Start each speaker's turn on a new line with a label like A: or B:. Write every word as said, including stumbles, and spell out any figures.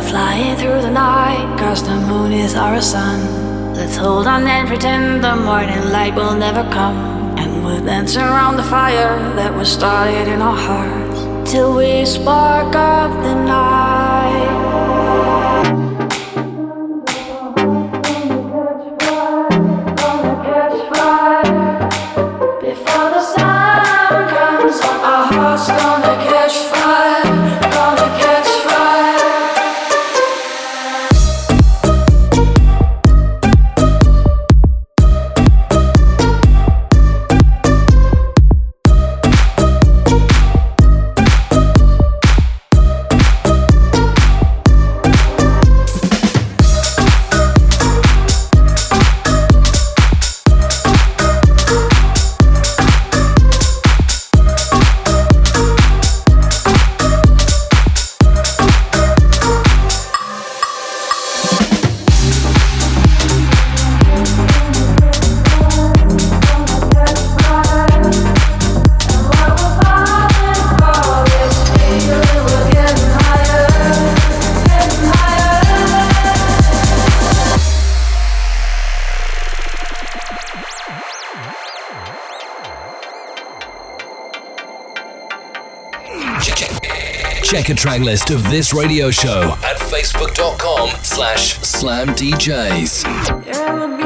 A: flying through the night, cause the moon is our sun. Let's hold on and pretend the morning light will never come, and we'll dance around the fire that was started in our hearts till we spark up the night. Before the sun comes up, our hearts gonna catch fire, gonna catch fire.
B: Check a track list of this radio show at facebook dot com slash slam D Js.